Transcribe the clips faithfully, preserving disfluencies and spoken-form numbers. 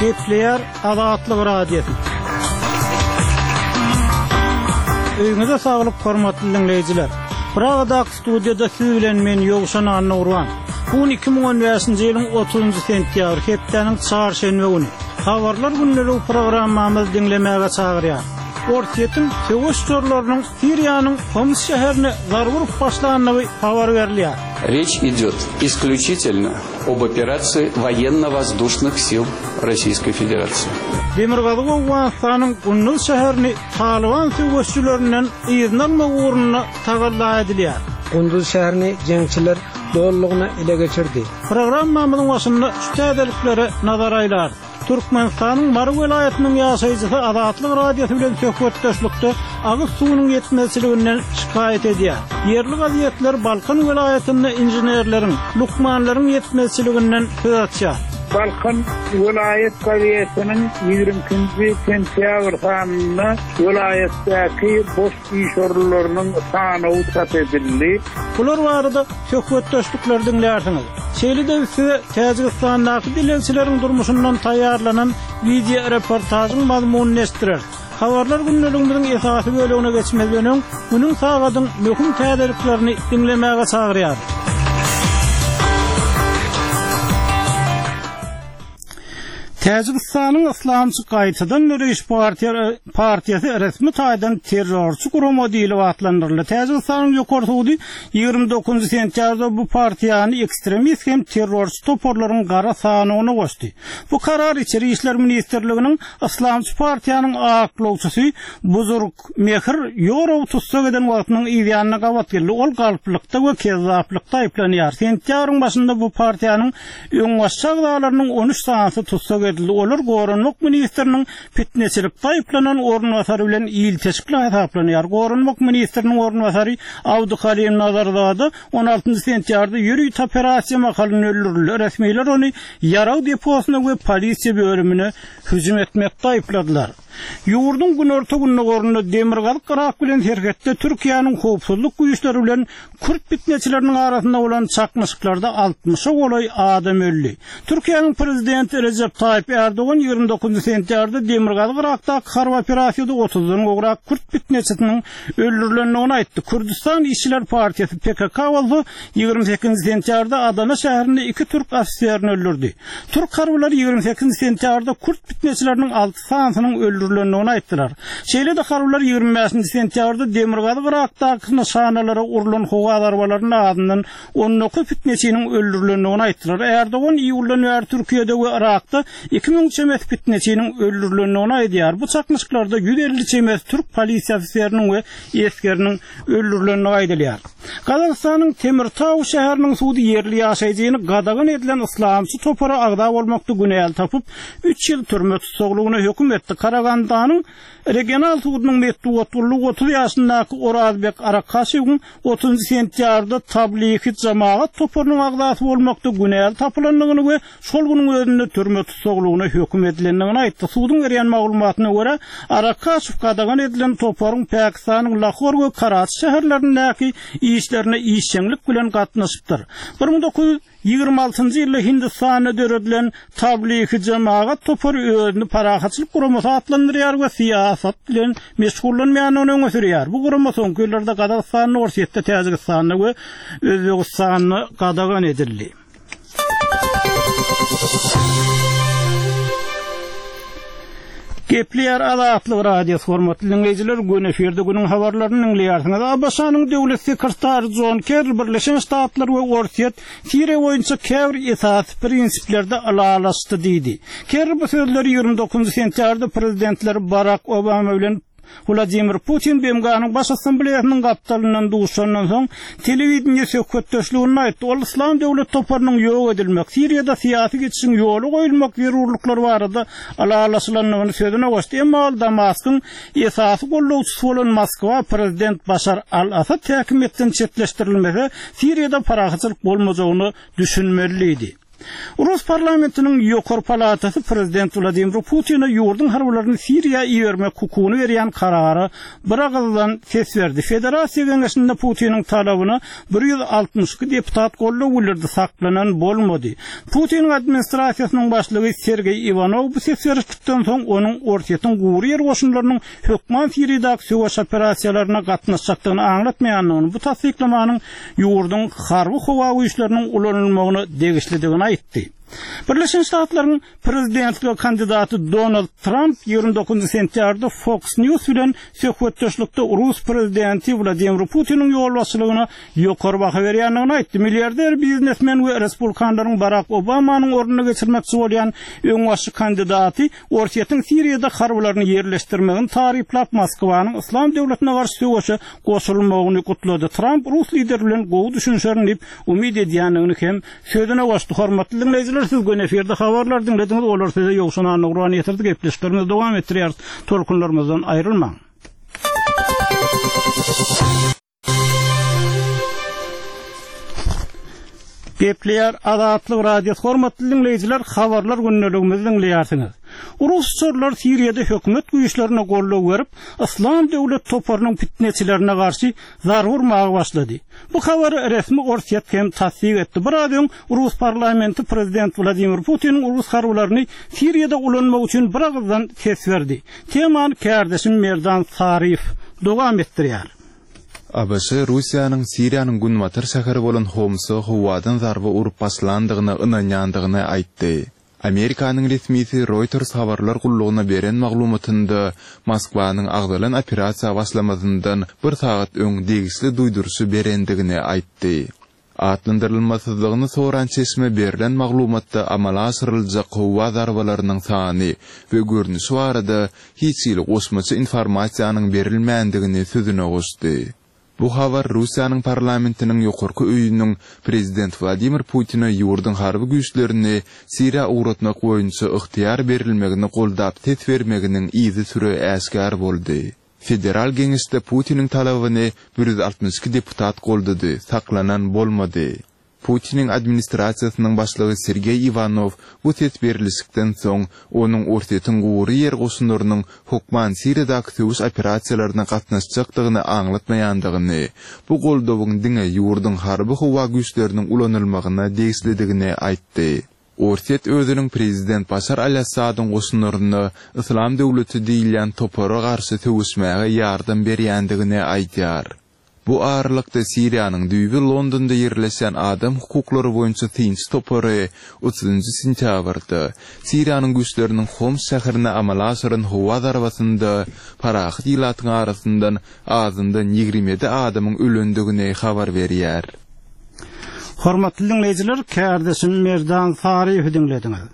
Kepler Azatlyk Radiosu. Öýüňize saglyk hormatly dinleýijiler. Praga'daki studiyada siz bilen men Ýogşan Anurwan. Bu iki ming on beşinji ýylyň otuzunjy sentýabr hepdeniň çarşembe güni. Habarlar günleri programmamyzy dinlemäge çagyrýar. Ortiýetin söwüş sorlarynyň Siriýanyň Homs şäherine zarwurup başlanyny habar berilýär. Речь идет исключительно об операции военно-воздушных сил Российской Федерации. Demirgazyk Awganystanyň Gunduz şäherini Taliban söwüşçülerinden ýygnalma uğruna tagalla edilýär. Gunduz şäherini jeňçiler dollygyny ele geçirdi. Programmamyzyň başynda şu täzelikleri nazar aýlar. Türkmenistanyň Mar welaýatynyň ýaşaýjysy Azatlyk Radiosu bilen söhbetdeşlikde agyz suwunyň ýetmezçiliginden şikayet edýär. Yerli gazetler Balkan welaýatyny injenerleriň, lukmanlaryň ýetmezçiliginden söz açýar. Balkan vilayet gazetinin ýigrimkinji sentýabr sanyna vilayetdäki boş iş orunlarynyň sany çap edildi. Bular barada söhbetdeşlikler dinlärsiňiz. Şeýle-de size Täjikistanyň dilençileriň durmuşyndan taýýarlanan video reportajyň mazmunyny estirer. Habarlar günleriňiziň esasy bölegine geçmeden bunyň sagadyň möhüm täzeliklerini dinlemäge çagyrýar. Täjikistanyň Islamçy gaýtadan Nuriş partiýasy resmi taýdan terrorçy gurumy diýilip atlandyryldy. Täjikistanyň ýokary sudy ýygrimi dokuzunjy sentýaberde bu partiýany ekstremist hem terrorçy toporlaryň gara sanyny goşdy. Bu karar içeri işler ministrliginiň Islamçy partiýanyň aklawçysy Buzurg Mehir Ýorow tutsak eden wagtynyň ýa-da gawat geldi. Ol galplykda we kezzaplikda aýplanýar. Sentýabryň başynda bu partiýanyň öňbaşçylarynyň on üç sanaty tutsak Olar Gorunluk Ministerinin fitneçilikde aýplanan ornwasary bilen ýyl teşkil hesaplanýar. Gorunluk Ministerinin ornwasary Abduhalim Nazardada on altyncı sentýaberde ýürüýt operasiýa makalyny öldürildi. Resmiler ony ýaraw deposyna we polisiýa bölümine hüjüm etmekde aýpladylar. Ýurdun günorta gününe gorunda Demirgazyk Irak bilen hergetde Türkiýanyň howpsuzlyk güýçleri bilen Kürt fitneçileriniň arasynda bolan çakmyşyklarda altmışa golay adam öldi. Türkiýanyň prezidenti Recep Tayyip Erdoğan ýygrimi dokuzunjy sentýaberde Demirgazyk Irakdaky harby operasiýada otuzdan gowrak Kürt fitneçisiniň öldürilendigini aýtdy. Kürdistan İşçiler Partiýasy P K K bolsa ýygrimi sekizinji sentýaberde Adana şäherinde iki türk ofisiýerini öldürdi. Türk harbylary ýygrimi sekizinji sentýaberde Kürt fitneçileriniň alty sanatynyň öldürilendigini aýtdylar. Şeýle-de harbylary ýygrimi beşinji sentýaberde Demirgazyk Irakdaky nişanalary urulan howa arabalarynyň adyndan on dokuz fitneçiniň öldürilendigini aýtdylar. Erdoğan iýuldan bäri Türkiýede we Irakda iki ming çemet fitneçiniň öldürilendigini aýdýar. Bu çakmyşyklarda yüz elli çemet türk polisiýa ofisiýeriniň we eskeriniň öldürilendigini aýdylýar. Kazakstanyň Temirtaw şäheriniň suwdy yerli ýaşaýjyny gadagan edilen islamçy topara agda bolmakda günäl tapyp üç ýyl türme tutsaklygyna hökm etdi. Karagandanyň regional suwdynyň metduwatlygy otuz ýaşyndaky Orazbek Arakaşewiň otuzunjy sentýaberde tabliği jamaat toparynyň agdasy bolmakda günäl tapylandygyny we şol güniň özünde türme tutsaklygyna hökm edilendigini aýtdy. Suwdyň berýän maglumatyna görä Arakaşew gadagan edilen toparyň Pakistanyň Lahore we Karachi şäherlerindäki işlerine işçilik bilen gatnaşypdyr. bir ming dokuz yüz ýygrimi altyncı ýylda Hindistana döredilen tabliği jamaat topary özüni parahatçylyk guramaty atlandyrýar we siýasat bilen meşgullanmaýanyny öňe sürýär. Bu gurama soňky ýyllarda Kazakstanyň ortaýetde Täjikistanyny we Özbegistanyny gadagan edildi. Kepler Azatlyk Radiosu hormatly dinleýijiler, gün eferde günüň habarlaryny dinleýärsiňiz. Abaşanyň döwlet sekretary John Kerry Birleşen Ştatlar we Ortiýet Siriýa boýunça käbir esas prinsiplerde alalaşdy diýdi. Kerry bu sözleri ýygrimi dokuzunjy sentýaberde prezidentler Barack Obama bilen Vladimir Putin B M G'nyň baş assambleýasynyň gapdalynyň duşandan soň telewizioniýa söhbetdeşligini aýtdy. Ol islam döwlet toparynyň ýok edilmek, Siriýada syýasy geçişiň ýoly goýulmak zerurlyklary barada alalaşylanmagyny sözüne goşdy. Emma ol Damaskyň esasy gollawçysy bolan Moskwa prezident Başar al-Asad täkimetden çetleşdirilmese Siriýada parahatçylyk bolmajagyny düşünmeli idi. Rus parlamentinin Yokor Palatası Prezident Vladimir Putin'e yurdun harbalarını Siriya ivermek hukukunu veriyen kararı bırakılan ses verdi. Federasiya Gengeşinde Putin'in talabını bir yüz altmış iki deputat gollu bildirdi, saklanan bolmadı. Putin administrasiyasının başlığı Sergey Ivanov bu ses veriştikten soň onun ortadan gowru yer goşunlarynyň hökman Siriyada söwüş operasiýalaryna gatnaşacagyny anlatmaýanyny, bu tasdiklamanın yurdun harby howa güýçleriniň ulanylmagyny degişlidigini aýtdy. Birleşmiş Ştatlaryň prezidentlik kandidaty Donald Trump yigirme dokuzunçy sentýarda Fox News bilen söhbetdeşlikde Rus prezidenti Vladimir Putin'in ýolbaşçylygyna ýokary baha berýändigini aýtdy. Milliarder biznesmen we respublikanlaryň Barack Obamanyň ornuny geçirmekçi bolýan öň başy kandidaty Ortaýatyň Siriýada harbalaryny ýerleşdirmegini taryplap Moskwanyň Islam döwletine garşy söwüşe goşulmagyny gutlady. Trump Rus lideri bilen gowy düşünşärini dip umyd edýändigini hem sözüne goşdy. Hormatly dinleýijiler, siz gün eferde habarlar dinlediňiz, olar size ýokşuna nurany ýetirdi. Gepleşlerimiz dowam etdirýär. Tolkunlarymyzdan aýrylmaň. Gepleýär Azatlyk radiosi hormatly dinleýijiler, habarlar günneligimizi dinleýärsiňiz. Rus sorlar Siriýada hökümet güýçlerine golluk berip, Islam döwlet toparynyň fitneçilerine garşy zarwurmagy başlady. Bu habary resmi Ortaýat hem tasdiq etdi. Birazdan Rus parlamenti prezident Vladimir Putin Rus harbalaryny Siriýada ulanmak üçin bir agzdan ses berdi. Temany kärdeşim Merdan Sarif dowam etdirýär. A B S Russiýanyň Siriýanyň Gunmatyr şäheri bolan Homsy howadan zarby urup başlandygyny ynanýandygyny aýtdy. Amerikanyň resmisi Reuters habarlar gullugyna beren maglumatynda Moskwanyň agdalan operasiýa başlamazyndan bir saat öň degişli duýdurşy berendigini aýtdy. Atlandyrylmasyzlygyny soran çeşme berilen maglumatda amala aşyryljak howa zarbalarynyň sany we görnüşi barada hiç ýyl goşmaçy informasiýanyň berilmändigini sözüne goşdy. Bu habar Russiýanyň parlamentiniň ýokarky öýüniň prezident Vladimir Putin'e ýurdun harby güýçlerini Siriýa uğratmak boýunça ıhtiýar berilmegini goldap tet bermeginiň izi süre äskär boldy. Federal Geňeşde Putin'in talabyny bir yüz altmış iki deputat goldady, saklanan bolmady. Putin'in administrasiýasynyň başlygy Sergey Ivanov bu tet berilişikden soň onuň ortaýatyň gowry yer goşunlarynyň hukman Siriýadaky söwüş operasiýalaryna gatnaşjakdygyny aňlatmaýandygyny, bu goldowyň diňe ýurdun harby howa güýçleriniň ulanylmagyna degişlidigini aýtdy. Ortaýat özüniň prezident Bashar al-Assadyň goşunlaryny Islam döwleti diýilen topara garşy söwüşmäge ýardam berýändigini aýtýar. Bu ağırlıkta Siriýanyň düýbi Londonda ýerleşen adam hukuklary boýunça tinç topary otuzunçy sentýabrda Siriýanyň güýçleriniň Homs şäherine amala aşyran howa zarbasynda parahat ýylatyň arasyndan azyndan ýigirme yedi adamyň ölendigini habar berýär. Hormatly dinleýijiler, kärdeşim Merdan Sarif dinlediňiz.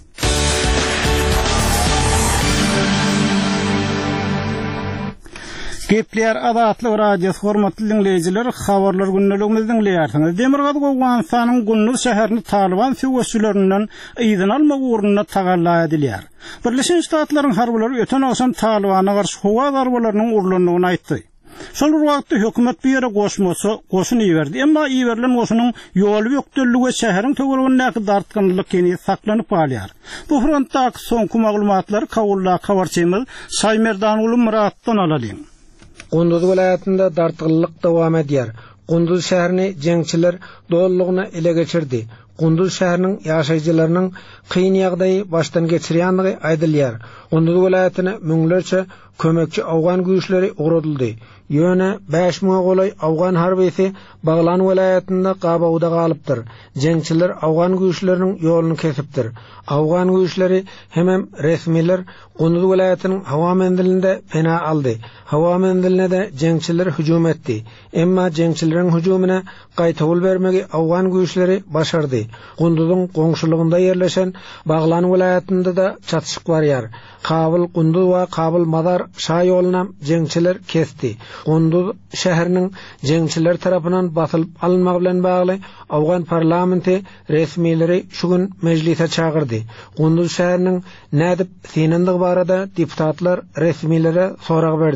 Gepleýär Azatlyk radiosi hormatly dinleýijiler, habarlar günneligimizi dinleýärsiňiz. Demirgaz Gowwansanyň Gunnur şäherini Taliban söwüşçülerinden ýygyny almak ugruna tagalla edilýär. Birleşmiş Ştatlaryň harbalary öten akşam Talibana garşy howa zarbalarynyň urlandygyny aýtdy. Şol wagtda hökümet bir ýere goşmasy, goşun ýerdi. Emma ýerilen goşunyň ýoly ýokdurlygy we şäheriň töweregindäki dartgynlyk keni saklanyp galýar. Bu frontdaky soňky maglumatlary Kawulla Kawarçymyz Saýmerdan uly Muratdan alalım. Gunduz vilayetinde dartgınlık devam edýär. Gunduz şäherini jeňçiler dollugyna ele geçirdi. Gunduz şäheriniň ýaşaýjylarynyň kyn ýagdaýy başdan geçirýänligi aýdylýar. Gunduz vilayetine müňlerçe kömekçi awgan güýçleri uğradyldy. Ýöne beş müňe golay awgan harbisi Baglan vilayetinde gabawda galypdyr. Jeňçiler awgan güýçleriniň ýoluny kesipdir. Awgan güýçleri hemem resmiler Gunduz vilayetiniň hawa mendilinde pena aldy. Hawa mendiline de jeňçiler hüjum etdi. Emma jeňçileriň hüjumuna gaýtawul bermegi awgan güýçleri başardy. Gunduzyň goňşulygynda ýerleşen Baglan vilayetinde de çatışyk barýar. Kabul Gunduz we Kabul Madar şa ýoluna jeňçiler kesdi. Gunduz şäheriniň jeňçiler tarapyndan basylyp alınmagy bilen bagly awgan parlamenti resmileri şu gün meclise çağırdy. Gunduz şäheriniň nädip senendig barada deputatlar resmilere sorag berdi.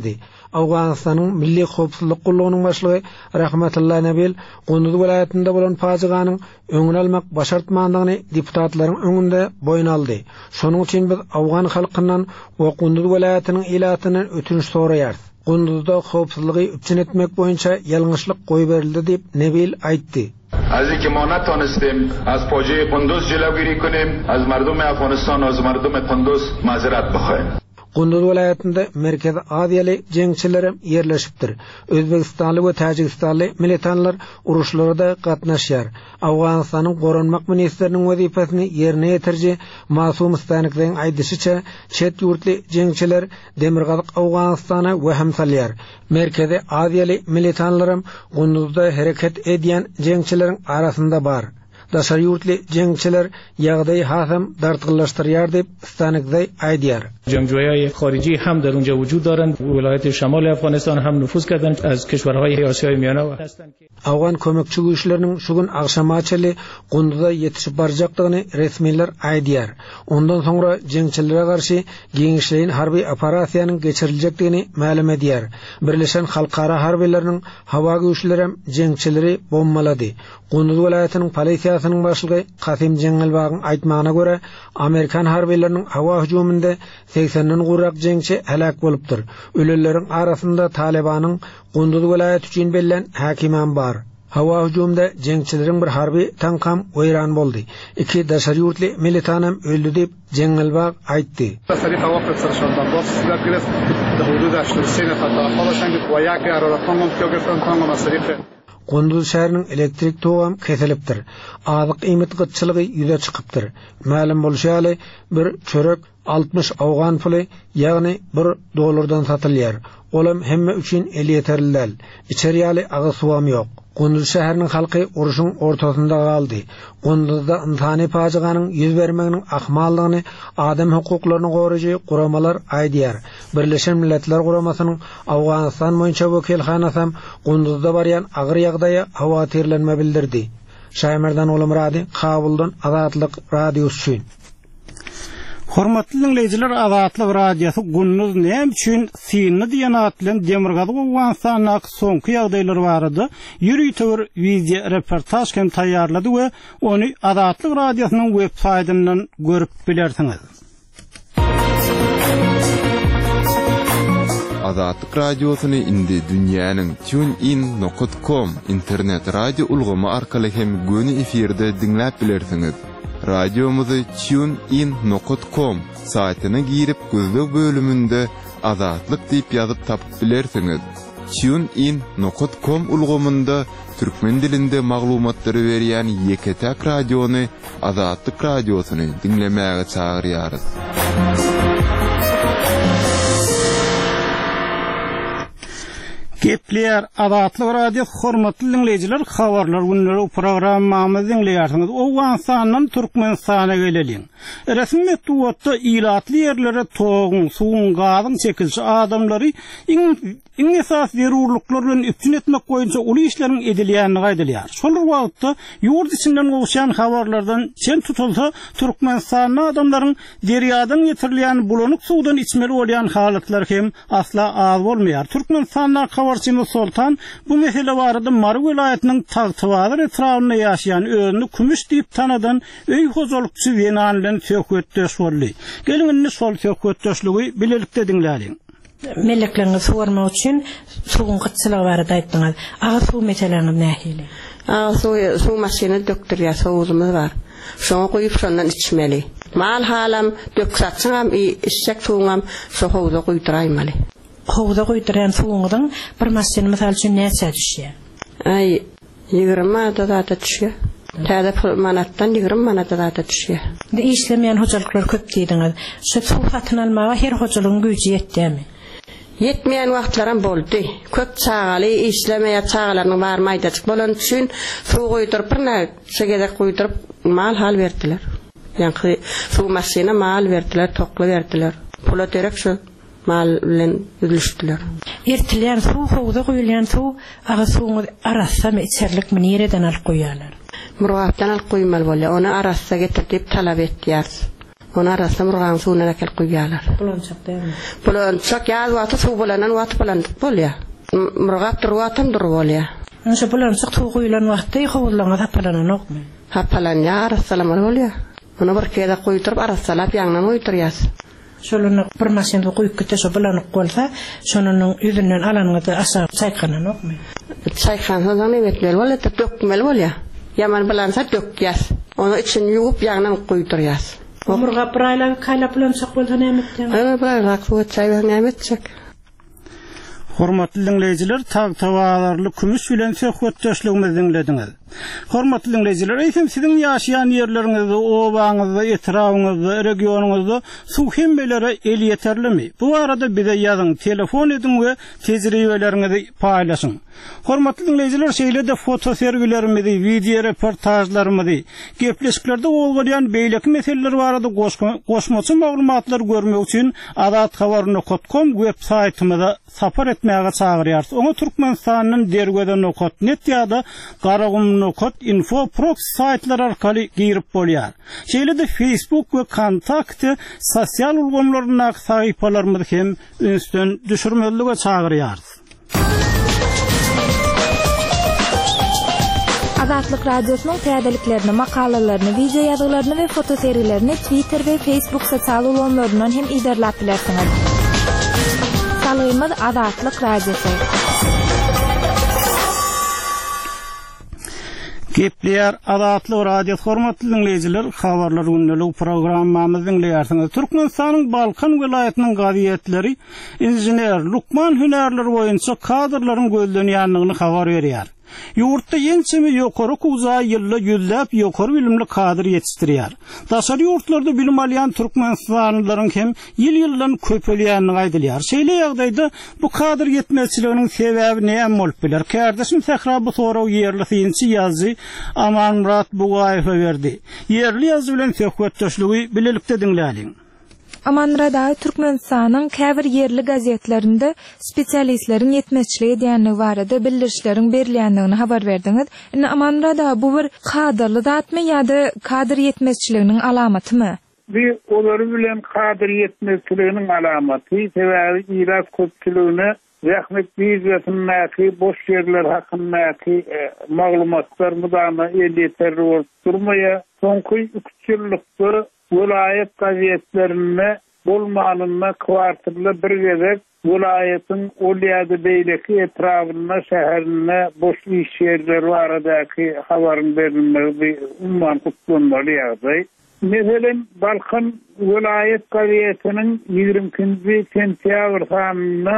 Awganistanyň Milli Howpsuzlyk Gullugynyň başlygy Rahmetullah Nabil Gunduz welaýatynda bolan pajyganyň öňüni almak başartmandygyny deputatlaryň öňünde boyun aldy. Şonuň üçin biz Awgan halkyndan we Gunduz welaýatynyň ilatyny ötünç soraýarys. Gunduzda howpsuzlygy üçin etmek boýunça ýalňyşlyk goýup berildi diýip Nabil aýtdy. از اینکه ما نتونستیم از فاجعه قندوز جلوگیری کنیم از مردم افغانستان و از مردم قندوز معذرت بخوایم. Gunduz welaýatynda Merkez Aziýaly jeňçileri ýerleşipdir. Özbegistanly we Täjikistanly militanlar uruşlarynda gatnaşýar. Awganistanyň goranmak ministriniň wezipasini ýerine ýetirji Masum Stanikden aýdyşyça çet ýurtly jeňçiler Demirgazyk Awganistana weham salýar. Merkez Aziýaly militanlarym Gunduzda hereket edýän jeňçileriň arasynda bar. Daşary ýurtly jeňçiler ýagdaýy hasam dartgyllaşdyrýar diýip Stanikday aýdýar. جنگجویان خارجی هم در اونجا وجود دارند. ولایت شمال افغانستان هم نفوذ کردند از کشورهای آسیای میانه هستند. Awgan kömekçi güýçleriniň şugun akşamaçaly Gunduzda ýetişip barjakdygyny resmiler aýdýar. Ondan soňra jeňçilere garşy giňişleýin harby operasiýanyň geçiriljekdigini ma'lum edýär. Birleşen halkara harbylarynıň hawa güýçleri hem jeňçileri bombalady. Gunduz welaýatynyň polisiýasynyň başlygy Kasim Jengelbagyň aýtmagyna görä, Amerikan harbylarynyň hawa hujumynda seksenden gurrak jeňçi helak bolupdyr. Ölenleriň arasynda Talibanyň Gunduz welaýaty üçin bellen hakiman bar. Hawa hujumda jeňçileriň bir harby tankam weýran boldy. Iki daşary ýurtly militanam öldü diýip Jengelbag aýtdy. Gunduz şäheriniň elektrik togam kesilipdir. Azyk iýmit gytçylygy ýüze çykypdyr. Ma'lum bolşaly bir çörek altmış Awgan puly, ýagny bir dollardan satylýar. Olam hemme üçin el ýeterlil. İçeriýaly agy suwam ýok. Gunduz şäheriniň halky uruşyň ortasynda galdy. Gunduzda intihany pajyganyň ýüz bermeginiň ahmallygyny adam hukuklaryny goraýjy guramalar aýdýar. Birleşen Milletler Guramasynyň Awganistan boýunça wekilhanasy Gunduzda barýan agyr ýagdaýa hawatirlenme bildirdi. Şaýmerdan Olamrady, Kabuldan Azatlyk Radiosu üçin. Hormatly dinleyijiler, Azatlyk Radiosu Gunduz näme üçin Sinni diýen atlan Demirgazyk Awganistanyň soňky ýagdaýlary barady. Ýürüýtür video reportaj hem taýýarlady we onu Azatlyk Radiosynyň web saýtyndan görüp bilersiňiz. Azatlyk Radiosyny indi dünýäniň TuneIn nokta com internet radio ulgamy arkaly hem göni efirde dinläp bilersiňiz. Radiomuzy TuneIn nokta com saýtyna girip gözlük bölümünde Azatlyk diýip ýazyp tapyp bilersiňiz. TuneIn nokta com ulgamynda türkmen dilinde maglumatlary berýän Yeketek radiony Azatlyk Radiosyny dinlemäge çagyrýarys. Gepler Azatlyk Radiosu hormatly dinleyijiler, habarlar günleri programmamyzy dinleýärsiňiz. Awganistanyň Türkmenistana geleliň. Resmi metduatda ilatly ýerlere toğun, suwun, gazyň çekilşi adamlary iň iň esas zerurluklar bilen üstün etmek boýunça uly işleriň edilýänini gaýdylýar. Şol wagtda ýurt içinden goşan habarlardan çen tutulsa Türkmenistanyň adamlaryň derýadan ýetirilýän bulanyk suwdan içmeli bolýan halatlar hem asla az bolmaýar. Türkmenistanyň habarçy Sultan bu mesele barada Marw welaýatynyň Tagtywalar etrawyna ýaşaýan özüni kümüş diýip tanadan öý hozalykçy Wenan bilen söhbetdeş boldy. Gelin şol söhbetdeşligi bilelikde dinläliň. Meleklerini sormak için suwun gytçylygy barada aýtdyňyz. Aga suw meselelerini nähili? Aga suw suw maşyny döktürýär, sowuzumyz bar. Şoňa goýup şondan içmeli. Mal halam döksatçyňam işşek suwuňam şo howza goýduraýmaly. Howza goýduran suwuňyň bir maşyny mysal üçin näçe düşýär? Ay, ýygrimi manata düşýär. Täze manatdan ýygrimi manata düşýär. De işlemeýän hojalyklar köp diýdiňiz. Şu suw satyn almaga her hojalygyň güýji ýetdimi? Yetmeyen wagtlaram boldy. Köp çagaly işlemeýär çagalaryň bar maýdaçyk bolan üçin suw goýduryp birnä şegedek goýduryp mal hal berdiler. Ýani suw maşyna mal berdiler, tokly berdiler. Pula terek şu mal bilen üzülüşdiler. Ertilýän suw howza goýulýan suw aga suwuň arasam içerlik mi nereden alyp goýýarlar? Murawatdan alyp goýmaly bolýar. Onu arassa getirip talap etdiler. Ona arasında murgan suuna da kel koyarlar. Bulançak değil mi? Bulançak ya wata su bulanan wata bulandık bolya. Murgap durwatam dur bolya. Anşa bulançak tuğuylan waqtı yıqıvıllanga tapalanan okmu. Hapalan ya arassalam bolya. Ona bir keda koyuturup arassalap yandan oyturyas. Şolunu bir maşinada koyup gitse bulanık bolsa, şonunun yüzünden alanıda asa sayqanan okmu. Sayqandan emetmel bolya, dökmel bolya. Yaman bulansa dökyas. Onu için yugup yandan koyuturyas. Murgap rayla kayla bulançak bolsa nemetden. Ana bırak bu çayı nemetçek. Hormatly dinleyijiler, tag tawalarly kümüş bilen söhbetdeşligimizi dinlediňiz. Hormatly dinleyijiler, eýsem siziň ýaşaýan ýerleriňizde, obaňyzda, etrawyňyzda, regionuňyzda suw hembelere el ýeterlimi? Bu arada bize ýazyň, telefon ediň we tejribeleriňizi paýlaşyň. Hormatly dinleyijiler, şeýlede foto sergilerimizi, video reportajlarymyzy, gepleşiklerde bolýan beýleki meseleler barada goşmaçy maglumatlar görmek üçin adat habar nokta com web saýtymyza sapar etmäge çagyrýarys. Oňa Türkmenistanyň dergede nokta net ýa-da Garagum nokta info proxy saýtlar arkaly girip bolýar. Şeýlede Facebook we Kontakt sosial ulgamlaryna saýpalarymyzy hem üstün düşürmelige çagyrýarys. Azatlyk radiosynyň täzeliklerini, makalalaryny, video ýazgalaryny we foto seriýlerini Twitter we Facebook sosial ulgamlaryndan hem iderläp bilersiňiz. Salymyz Azatlyk radiosu. Gepler Azatlyk radio hormatly dinleyijiler, habarlar günlük programmamyzy dinleýärsiňiz. Türkmenistanyň Balkan welaýatynyň gaziýetleri injener Lukman hünärleri boýunça kadrlaryň gözlenýändigini habar berýär. Ýurtda ýençemi ýokary kuza ýylla ýüzläp ýokary bilimli kadr ýetişdirýär. Daşary ýurtlarda bilim alýan türkmenistanylaryň hem ýyl-ýyldan köpelýänini aýdylýar. Şeýle ýagdaýda bu kadr ýetmezçiliginiň sebäbi näme bolup biler? Kardeşim Sehra bu soraw ýerli synçy ýazy Amanmurat Bugaýew berdi. Ýerli ýazy bilen söhbetdeşligi bilelikde dinläliň. Amanrada Türkmenistanyň käbir ýerli gazetlerinde spesialistleriň ýetmezçiligi diýenligi barada bildirişleriň berilýändigini habar berdiňiz. Indi Amanrada bu bir kadrly zatmy ýa-da kadr ýetmezçiliginiň alamatymy? Bir olary bilen kadr ýetmezçiliginiň alamaty, sebäbi ýylas köpçüligini rahmet biýetmäki boş ýerler hakyndaky maglumatlar mudama elýeter bolup durmaýa. Soňky üç ýyllykda vilayet gazetlerine bolmanyna kwartyrly bir gezek vilayetin olýady beýleki etrawyna şäherine boş iş ýerleri baradaky habaryň berilmegi umman tutulmaly ýagdaý. Meselen Balkan vilayet gazetiniň ýigrimkinji sentýabr sanyna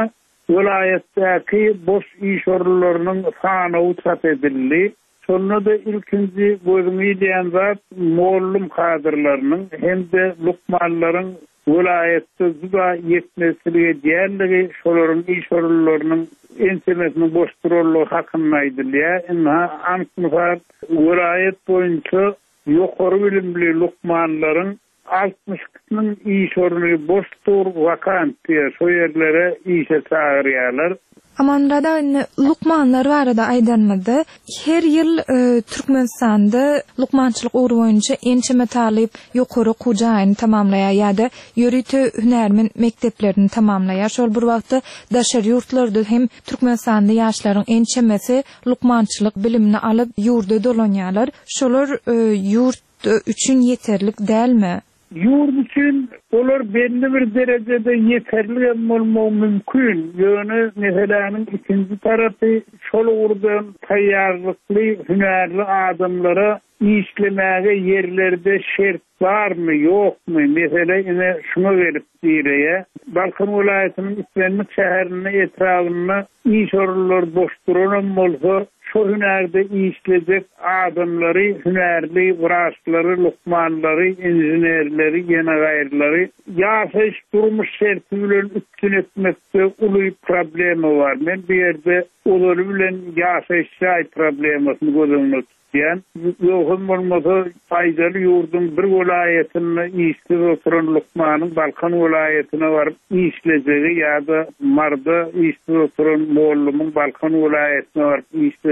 vilayetdäki boş iş orunlarynyň sany çap edildi. Sonra da ilkinci gözümüydüyen zat mollum kadrlarının hem de lukmanların vilayette zıda yetmesiliğe diğerleri şoların iş orullarının ensemesinin boş durulluğu hakkındaydı diye. İnha anknufar vilayet boyunca yukarı bilimli lukmanların altmış kısmının iş orunu boştur vakant diye şu yerlere işe çağırıyorlar. Amanrada lukmanlar barada aýdanmady. Her ýyl e, Türkmenistanda lukmançylyk uğru boýunça ençeme talip ýokary kujaýyny tamamlaýar ýa-da ýörüte hünärmen mekteplerini tamamlaýar. Şol bir wagtda daşary ýurtlarda hem Türkmenistanda ýaşlaryň ençemesi lukmançylyk bilimini alyp ýurda dolanýarlar. Şolar e, ýurt üçin ýeterlik dälmi? Yurt için olar belli bir derecede yeterli olmağı mümkün. Yani meselanın ikinci tarafı şol urdan tayyarlıklı, hünerli adamlara işlemeye yerlerde şert var mı yok mu? Mesela yine şunu verip direye. Balkan vilayetinin İslamik şehirine etrafına iş orulları boş duran olsa şu hünerde işleyecek adamları, hünerli, vraçları, lukmanları, injinerleri, yine gayrıları yaşayış durmuş şertiyle üstün etmekte ulu problemi var. Ben bir yerde olur bilen yaşayış şahit problemasını gözümle tutuyan. Yokum olmasa faydalı yurdun bir vilayetine işleyip oturan lukmanın Balkan vilayetine varıp işleyeceği ya da marda işleyip oturan Moğollumun Balkan vilayetine varıp işleyeceği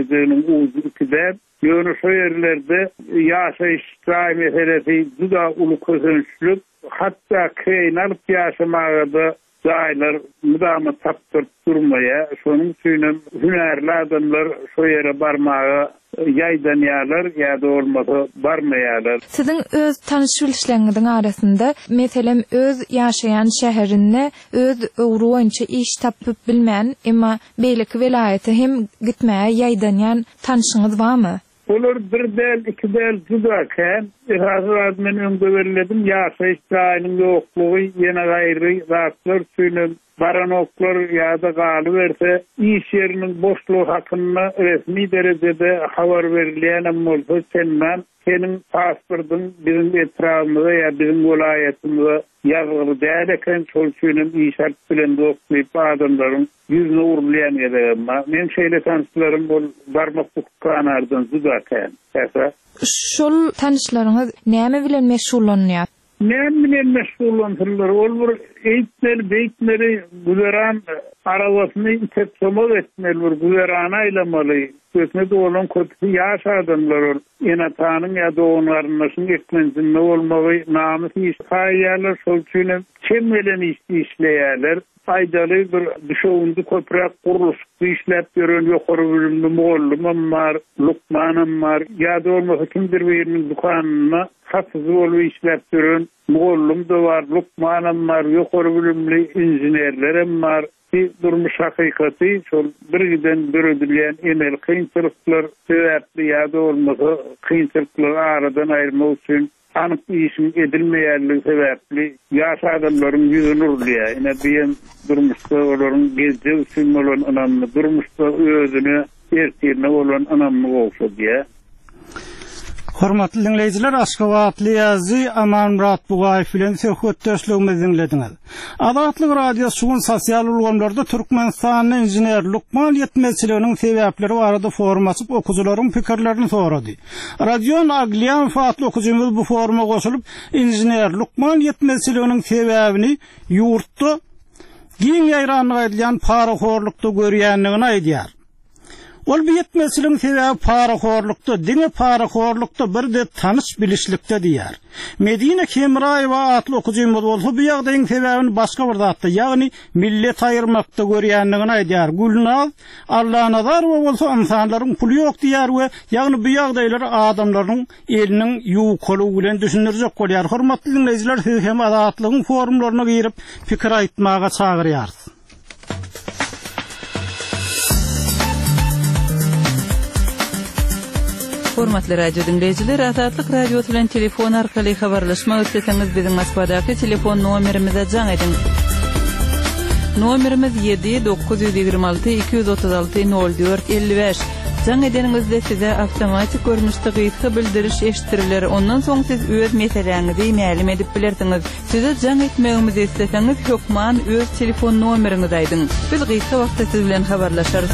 ýerlerinin uzy ikide ýöne şu ýerlerde ýaşaýyş daim meselesi juda uly közençlik, hatda keýnal ýaşamaga da Zaylar müdama taptırıp durmaya, şonun üçin hünärli adamlar şu yere barmağa yaydan ýalar, ýa-da olmasa barmaýarlar. Sizin öz tanış bilişleriňiziň arasynda, meselem öz ýaşaýan şäherinde öz öwrüňçe iş tapyp bilmän, emma beýleki welaýaty hem gitmäge ýaydanýan tanışyňyz barmy? Olar bir del, iki del judaken, hazır men öňde berildim, ýaşaýyş daýynyň ýoklugy, ýene gaýry zatlar üçin baranoklar ýa-da galy berse, iş ýeriniň boşlugy hakynda resmi derejede habar berilýän bolsa, sen senin pasportyň bizim etrafymyzda ýa bizim welaýatymyzda ýazyly däl eken, şol üçin iş şart bilen dokuyup adamlaryň ýüzüne urulýan ýa-da men şeýle tanışlarym bol barmak hukukanardan judaken. Şol tanışlaryňyz näme bilen meşgullanýar? Men bilen meşgullanýarlar. Ol bir eýtleri, beýtleri güzeran arawasyny itip somoz etmeli, bir güzeran aýlamaly. Kösmede olan kötü yaş adamlar ol. Ena tanın ya da onların ekmensin ne olmağı namus iş hayyalar solçuyla çemmelen iş işleyeler. Faydalı bir düşoğundu köprek kuruluşu işlep görün yukarı bölümlü Moğollum var, Lukmanım var. Ya da olmasa kimdir birinin dukanına hatsızı olu işlep görün. Moğollum da var, Lukmanım var, yukarı bölümlü injinerlerim var. Ki durmuş hakikati şol bir giden bir ödülyen enel kıyınçılıklar sebepli ya da olmasa kıyınçılıklar aradan ayırma için anıp işin edilmeyerli sebepli yaş adamların yüzünü urluya. Yine diyen durmuşta olan gezce için olan önemli, durmuşta özünü ertirine olan önemli olsa diye. Hormatly dinleyijiler, Aşgabatly ýazy Aman Murat Bugaýew bilen söhbetdeşligimizi dinlediňiz. Adatlyk radio şuň sosial ulgamlarda Türkmenistanyň injener Lukman ýetmezçiliginiň sebäpleri barada forum açyp okuwçylaryň pikirlerini sorady. Radio Aglian fatly okuwçymyz bu foruma goşulyp injener Lukman ýetmezçiliginiň sebäbini ýurtda giň ýaýranlyk edilýän paraxorlukda görýänligini aýdýar. Ol bir yetmezçiliğin sebebi paraxorlukda, diňe paraxorlukda bir de tanış bilişlikde diýär. Medine Kemraýewa atly okuwçymyz bolsa bu ýagdaýyň sebäbini başga bir zatda, ýagny millet aýyrmakda görýänligini aýdýar. Gülnaz Allahnazarova bolsa insanlaryň puly ýok diýär we ýagny bu ýagdaýlar adamlaryň eliniň ýuwkalygy bilen düşündirjek bolýar. Hormatly dinleyijiler, siz hem adatlygyň forumlaryna girip pikir aýtmaga çagyrýarsyz. Hormatly radio dinleyijiler, Azatlyk radio bilen telefon arkaly habarlaşma ötseňiz biziň Moskvadaky telefon nomerimize jaň edin. Nomerimiz yedi dokuz yüz ýygrima alty iki yüz otuz alty nol dört elli beş. Jaň edeningizde size awtomatik görnüşde gyýytky bildiriş eşitiriler. Ondan soň siz öz meseleňizi ma'lum edip bilersiňiz. Size jaň etmegimizi isteseňiz hökman öz telefon nomeriňizi aýdyň. Biz gyýytky wagtda siz bilen habarlaşarys.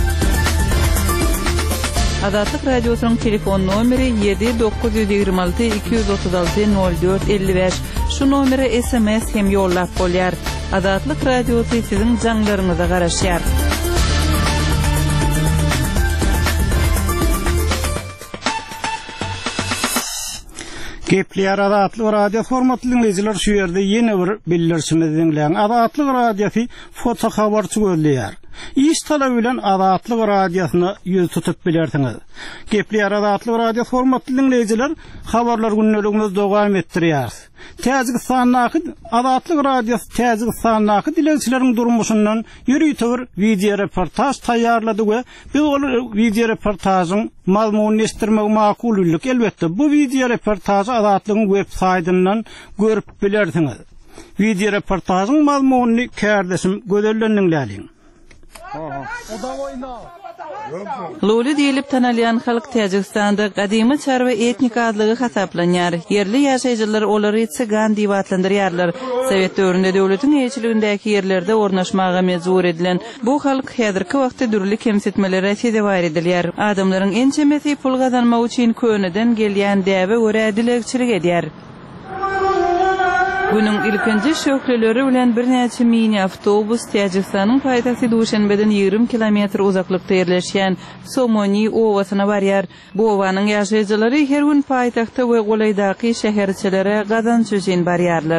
Azatlyk radiosynyň telefon nomeri yedi dokuz yüz ýygrima alty iki yüz otuz alty nol dört elli beş. Şu nomere S M S hem ýollap bolýar. Azatlyk radiosy siziň jaňlaryňyza garaşýar. Gepler Azatlyk radio formatly dinleyijiler, şu ýerde ýene bir bildirişimizi dinleýän. Azatlyk radiosi foto habarçy gözleýär. İş talap bilen Azatlyk radiosyna ýüz tutup bilersiňiz. Gepler Azatlyk radio formatly dinleyijiler, habarlar günneligimiz dowam etdirýär. Täzgi sanaky Azatlyk radiosy täzgi sanaky dileçileriň durmuşyndan ýürüýtür video reportaj taýýarlady we biz ol video reportasyň mazmunyny estirmek makululyk. Elbetde bu video reportajy Azatlygyň web saýtyndan görüp bilersiňiz. Video reportasyň mazmunyny kärdeşim gözellendiňläliň. Luli diýilip tanalýan halk Täjikistanda gadymy çarwa etnik adlygy hasaplanýar. Yerli ýaşaýjylar olary tsigan diýip atlandyrýarlar. Sowet döwründe döwletiň eýçiligindäki ýerlerde ornaşmaga mejbur edilen bu halk häzirki wagtda dürli kemsitmelere sezebar edilýär. Adamlaryň ençemesi pul gazanmak üçin köneden gelýän däwe görä dilegçilik edýär. Günün ilkinji şöhreleri bilen bir näçe mini avtobus Täjikistanyň paýtasy Duşanbeden ýygrimi kilometr uzaklykda ýerleşýän Somoni owasyna barýar. Bu owanyň ýaşaýjylary her gün paýtagta we golaydaky şäherçilere gazanç üçin barýarlar.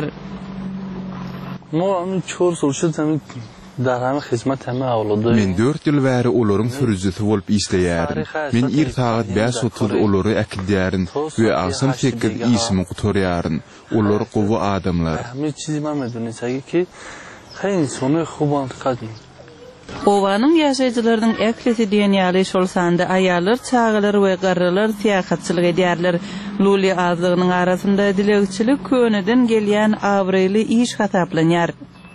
Mo çor sulşy tamy daramy hyzmat hemme awlady. Men dört ýyl bäri olaryň sürüjisi bolup işleýärim. Men ir saat beş otuz olary äkidýärin we agsam tekir işimi gutarýaryn. Olar gowy adamlar. Men çizmem ediniň ki, heýin sonu huban kadyn. Owanyň ýaşaýjylarynyň äklisi diýenýäli şolsanda aýallar, çağalar we garrylar syýahatçylyk edýärler. Luli azlygynyň arasynda dilegçilik köneden gelýän awryly iş hasaplanýar.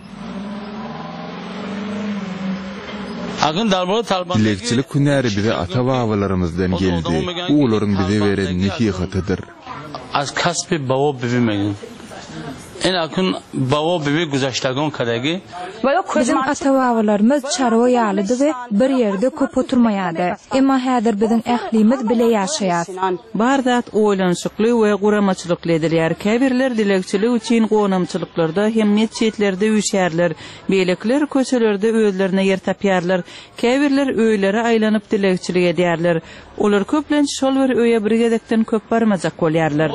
Dilekçilik günleri bize ata-babalarımızdan geldi. Oğulların bize veren nasihatıdır. Az kasbi baba bibimeyin. En akın baba bibi güzəştəgən kadagi. Bizim ata-babalarımız çarwa ýalydy we bir ýerde köp oturmaýady. Emma häzir biziň ählimiz bile ýaşaýar. Bar zat oýlanşykly we guramaçylykly edilýär. Käbirler dilekçilik üçin gonamçylyklarda hem netçetlerde üşärler. Beýlekler köçelerde özlerine yer tapýarlar. Käbirler öýlere aýlanyp dilekçilik edýärler. Olar köplenç şol bir öýe bir gedekden köp barmajak bolýarlar.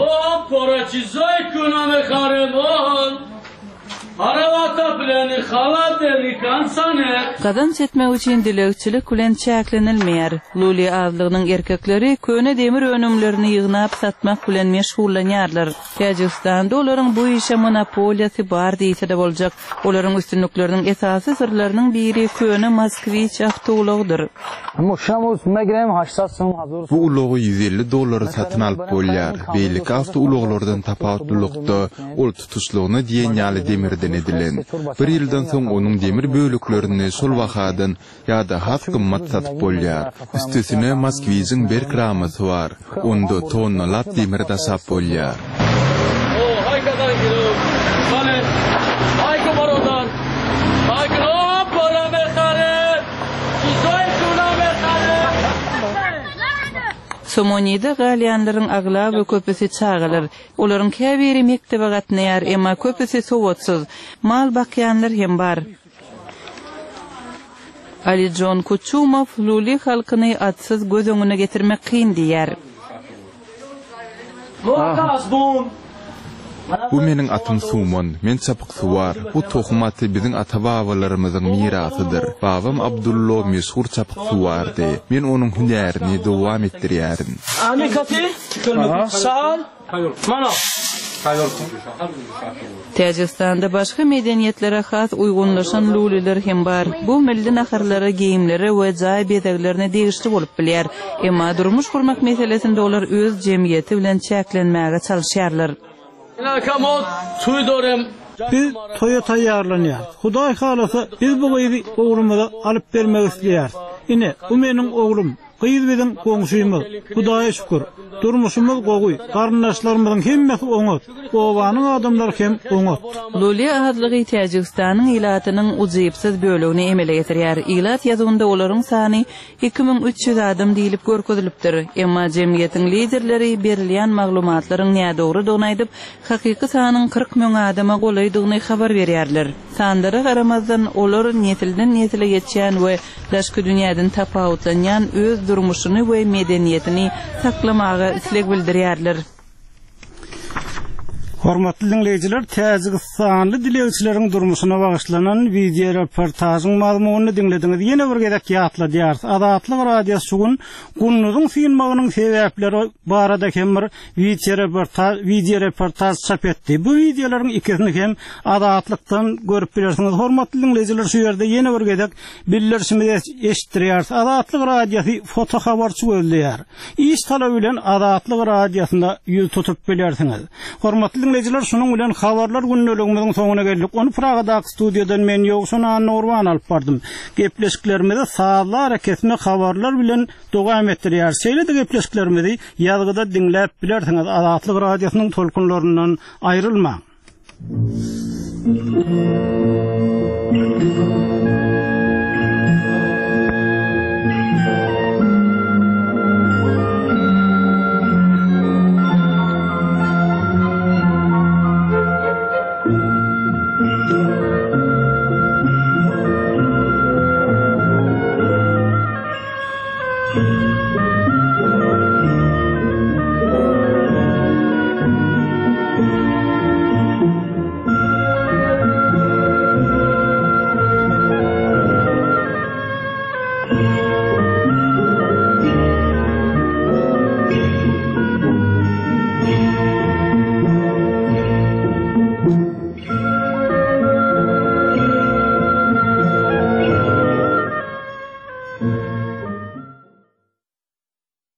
Gazanç etmek için dilekçilik bilen çäklenilmeýär. Luli azlygynyň erkekleri köne demir önümlerini ýygnap satmak bilen meşgullanýarlar. Täjikistanda olaryň bu işe monopoliýasy bar diýse de boljak. Olaryň üstünlikleriniň esasy sırlarynyň biri köne Moskvich awtologdyr. Bu ulogy yüz elli dollara satyn alyp bolýar. Beýlik awto uloglardan tapawutlykda ol tutuşlugyny diýenýäli demirden edilen. Bir ýyldan soň onuň demir bölüklerini şol wagtdan ýa-da has gymmat satyp bolýar. Üstesine Moskwijiň bir kramasy bar. Onda tonnalap demir da sap bolýar. Somonida galyanlaryň agla we köpüsi çağalar. Olaryň käbiri mektebe gatnaýar, emma köpüsi sowatsyz. Mal bakýanlar hem bar. Ali John Kuchumow Luli halkyny atsyz göz öňüne getirmek kyn diýär. Bu meniň atym Sumon, men çapyk suwar. Bu tohmaty biziň ata-babalarymyzyň mirasydyr. Babam Abdullah meşhur çapyk suwardy. Men onuň hünärini dowam etdirýärim. Amikati, sal, mana. Täjikistanda başga medeniýetlere has uýgunlaşan luliler hem bar. Bu milli naharlara, giyimlere we jaý bedeglerine degişli bolup bilýär. Emma durmuş gurmak meselesinde olar öz jemgyýeti bilen çäklenmäge çalışýarlar. Biz toya taýýarlanýar. Hudaý halasa biz bu gyzy oglumyza alyp bermek isleýär. Ine, bu meniň oglum. Gyýyz biziň goňşymyz. Hudaýa şükür. Durmuşymyz gowy. Garyndaşlarymyzyň hemmesi oňat. Owanyň adamlary hem oňat. Luli adlygy Täjikistanyň ilatynyň uzypsyz bölügini emele getirýär. Ilat ýazgynda olaryň sany iki ming üç ýüz adam diýilip görkezilipdir. Emma jemgyýetiň liderleri berilýän maglumatlaryň nädogry donaýdyp, hakyky sanyň kırk ming adama golaýdygyny habar berýärler. Sandara garamazdan olar netilden netile geçýän we daşky dünýäden tapawutlanýan öz durmuşyny we medeniýetini saklamagy isleg bildirýärler. Hormatly dinleyijiler, Täjikistanyň dilekçileriň durmuşyna bagyşlanan video reportasyň mazmunyny dinlediňiz. Ýene bir gezek ýatladýar. Azatlyk radiosu gün günüň synmagynyň sebäpleri barada hemir video reportaj video reportaj çap etdi. Bu videolaryň ikisini hem azatlykdan görüp bilersiňiz. Hormatly dinleyijiler, şu ýerde ýene bir gezek bildirişimizi eşitdirýär. Azatlyk radiosu foto habarçy gözleýär. İş talap bilen Azatlyk radiosunda ýüz tutup bilersiňiz. Hormatly dinleyijiler, şunun bilen habarlar günneligimiziň soňuna geldik. Onu Pragada studiodan men ýokşuna Norwan alyp bardym. Gepleşiklerimizi sağla hareketme habarlar bilen dowam etdirýär. Şeýle de gepleşiklerimizi ýazgyda dinläp bilersiňiz. Azatlyk radiosynyň tolkunlaryndan aýrylmaň.